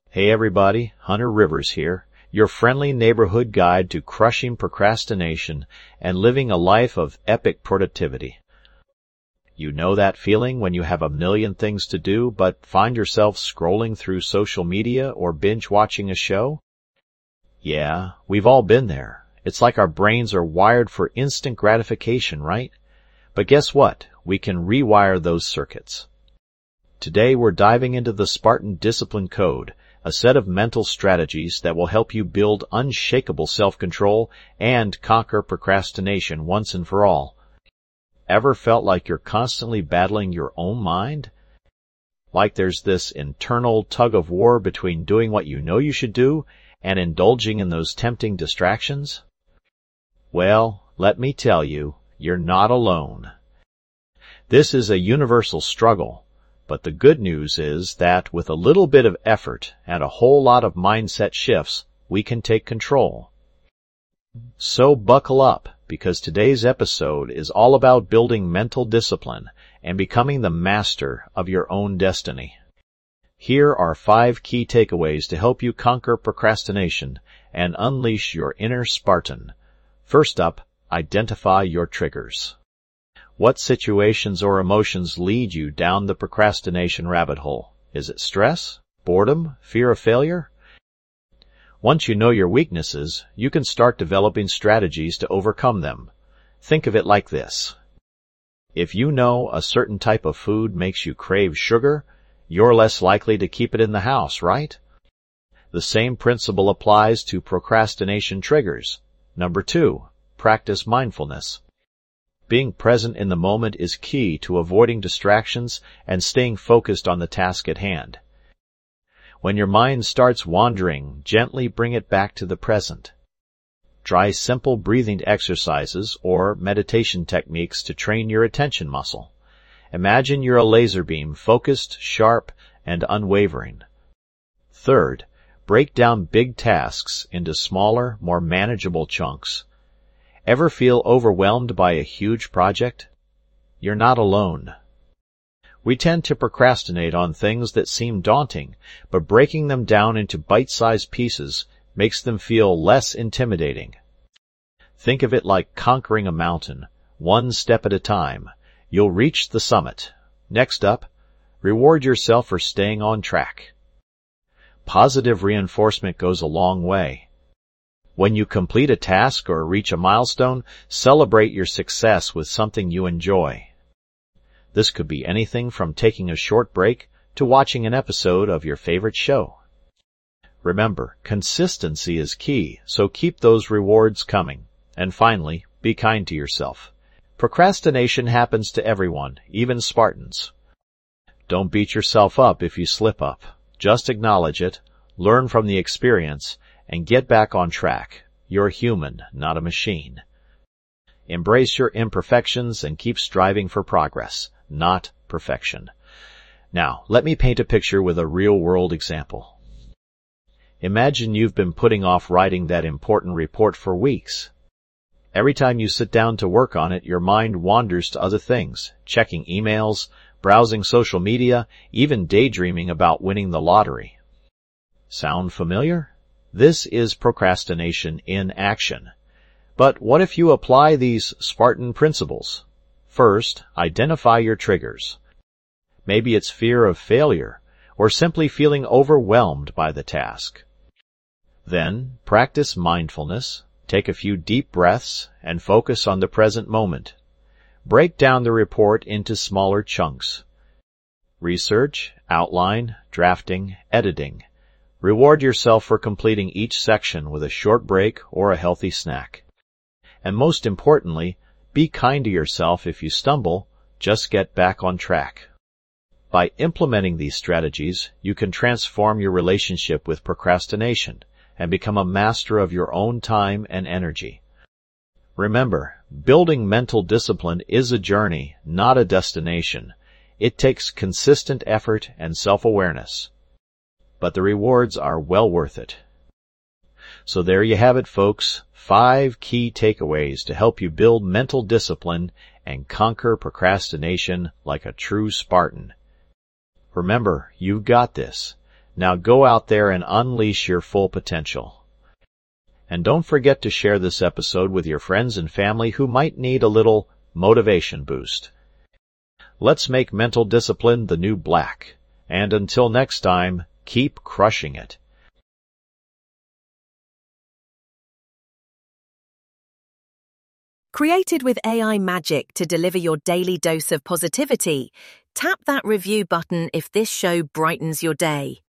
Hey everybody, Hunter Rivers here, your friendly neighborhood guide to crushing procrastination and living a life of epic productivity. You know that feeling when you have a million things to do but find yourself scrolling through social media or binge watching a show? Yeah, we've all been there. It's like our brains are wired for instant gratification, right? But guess what? We can rewire those circuits. Today we're diving into the Spartan Discipline Code, a set of mental strategies that will help you build unshakable self-control and conquer procrastination once and for all. Ever felt like you're constantly battling your own mind? Like there's this internal tug-of-war between doing what you know you should do and indulging in those tempting distractions? Well, let me tell you, you're not alone. This is a universal struggle. But the good news is that with a little bit of effort and a whole lot of mindset shifts, we can take control. So buckle up, because today's episode is all about building mental discipline and becoming the master of your own destiny. Here are 5 key takeaways to help you conquer procrastination and unleash your inner Spartan. First up, identify your triggers. What situations or emotions lead you down the procrastination rabbit hole? Is it stress, boredom, fear of failure? Once you know your weaknesses, you can start developing strategies to overcome them. Think of it like this. If you know a certain type of food makes you crave sugar, you're less likely to keep it in the house, right? The same principle applies to procrastination triggers. Number 2, practice mindfulness. Being present in the moment is key to avoiding distractions and staying focused on the task at hand. When your mind starts wandering, gently bring it back to the present. Try simple breathing exercises or meditation techniques to train your attention muscle. Imagine you're a laser beam, focused, sharp, and unwavering. Third, break down big tasks into smaller, more manageable chunks. Ever feel overwhelmed by a huge project? You're not alone. We tend to procrastinate on things that seem daunting, but breaking them down into bite-sized pieces makes them feel less intimidating. Think of it like conquering a mountain, one step at a time. You'll reach the summit. Next up, reward yourself for staying on track. Positive reinforcement goes a long way. When you complete a task or reach a milestone, celebrate your success with something you enjoy. This could be anything from taking a short break to watching an episode of your favorite show. Remember, consistency is key, so keep those rewards coming. And finally, be kind to yourself. Procrastination happens to everyone, even Spartans. Don't beat yourself up if you slip up. Just acknowledge it, learn from the experience, and get back on track. You're human, not a machine. Embrace your imperfections and keep striving for progress, not perfection. Now, let me paint a picture with a real-world example. Imagine you've been putting off writing that important report for weeks. Every time you sit down to work on it, your mind wanders to other things, checking emails, browsing social media, even daydreaming about winning the lottery. Sound familiar? This is procrastination in action. But what if you apply these Spartan principles? First, identify your triggers. Maybe it's fear of failure, or simply feeling overwhelmed by the task. Then, practice mindfulness, take a few deep breaths, and focus on the present moment. Break down the report into smaller chunks. Research, outline, drafting, editing. Reward yourself for completing each section with a short break or a healthy snack. And most importantly, be kind to yourself if you stumble, just get back on track. By implementing these strategies, you can transform your relationship with procrastination and become a master of your own time and energy. Remember, building mental discipline is a journey, not a destination. It takes consistent effort and self-awareness. But the rewards are well worth it. So there you have it, folks. 5 key takeaways to help you build mental discipline and conquer procrastination like a true Spartan. Remember, you've got this. Now go out there and unleash your full potential. And don't forget to share this episode with your friends and family who might need a little motivation boost. Let's make mental discipline the new black. And until next time, keep crushing it. Created with AI magic to deliver your daily dose of positivity, tap that review button if this show brightens your day.